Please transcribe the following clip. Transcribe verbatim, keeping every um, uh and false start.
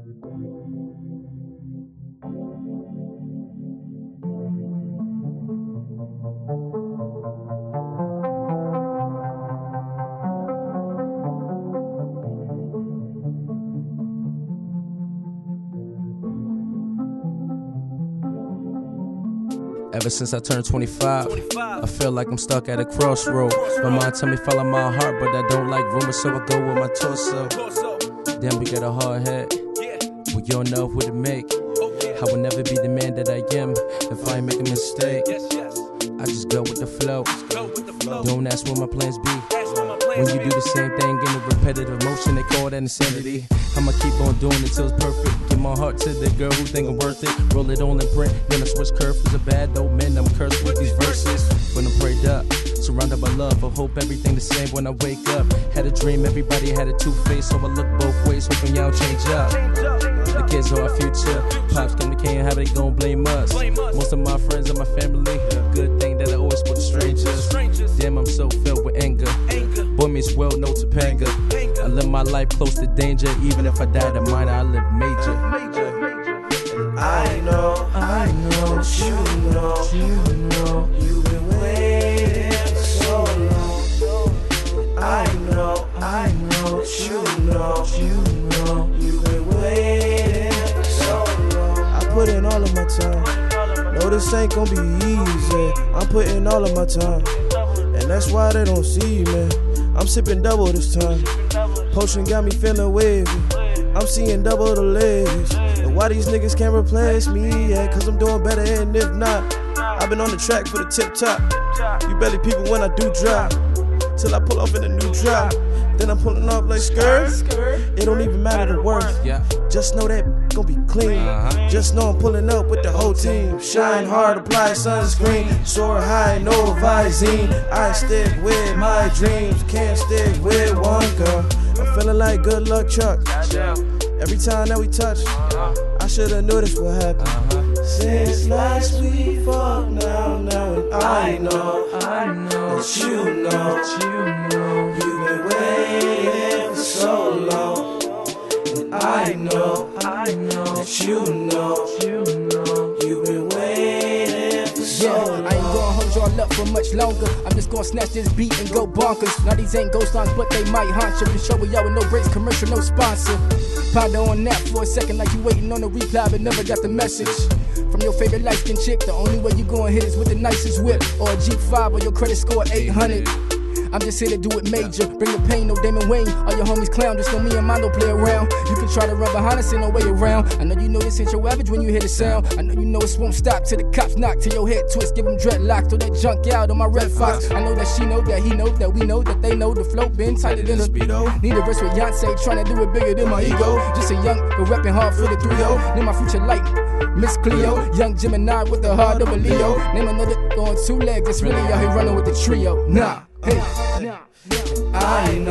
Ever since I turned twenty-five, I feel like I'm stuck at a crossroad. My mind tell me follow my heart, but I don't like rumors, so I go with my torso. Damn, we got a hard head, we don't know what to make. I will never be the man that I am if I make a mistake. I just go with the flow. Don't ask what my plans be. When you do the same thing in a repetitive motion, they call that insanity. I'ma keep on doing it till it's perfect. Give my heart to the girl who think I'm worth it. Roll it on and print, then I switch curve. Is a bad old man, I'm cursed with these verses. When I'm prayed up, surrounded by love, I hope everything the same when I wake up. Had a dream, everybody had a two-face, so I look both ways, hoping y'all change up. The kids are our future. Pops come to can't have it, they gon' blame us. Most of my friends are my family. Good thing that I always put strangers. Damn, I'm so filled with anger. Boy means well, no Topanga. I live my life close to danger. Even if I die to minor, I live major. I know, I know, that you know, you know, you've been waiting for so long. I know, I know, that you know, you know, you've been waiting for so long. I put in all of my time. No, this ain't gonna be easy. I'm putting all of my time, and that's why they don't see me. I'm sipping double this time. Potion got me feeling wavy. I'm seeing double the legs. And why these niggas can't replace me? Yeah, cause I'm doing better, and if not, I've been on the track for the tip top. You barely people when I do drop, till I pull off in a new drop. Then I'm pulling off like skirt. It don't even matter the worth. Just know that gon' be clean. Just know I'm pulling up with the whole team. Shine hard, apply sunscreen. Soar high, no visine. I stick with my dreams. Can't stick with one girl. I'm feeling like good luck Chuck. Every time that we touch, I shoulda knew this would happen. Since last we fucked, now, now, and I know, I know that you know, you know, you've been waiting for so long. And I know, I know that you know, you know, you've been waiting for so long. Yeah, I ain't gonna hold y'all up for much longer. I'm just gonna snatch this beat and go bonkers. Now these ain't ghost lines, but they might haunt you. The show with y'all with no breaks, commercial, no sponsor. Ponder on that for a second like you waiting on a reply but never got the message. From your favorite light-skinned chick, the only way you gon' hit is with the nicest whip. Or a G five or your credit score eight hundred. I'm just here to do it major. Bring the pain, no Damon Wayne. All your homies clown, just know me and mine don't play around. You can try to run behind us, ain't no way around. I know you know this ain't your average when you hear the sound. I know you know it won't stop till the cops knock, till your head twist, give them dreadlock. Throw that junk out on my red fox. I know that she know, that he know, that we know, that they know the flow been tighter than a speedo. Need a verse with Beyonce, trying to do it bigger than my ego. Just a young, but repping hard for the three oh. Name my future light, Miss Cleo. Young Gemini with the heart of a Leo. Name another on two legs, that's really out here running with the trio. Nah, hey, nah. I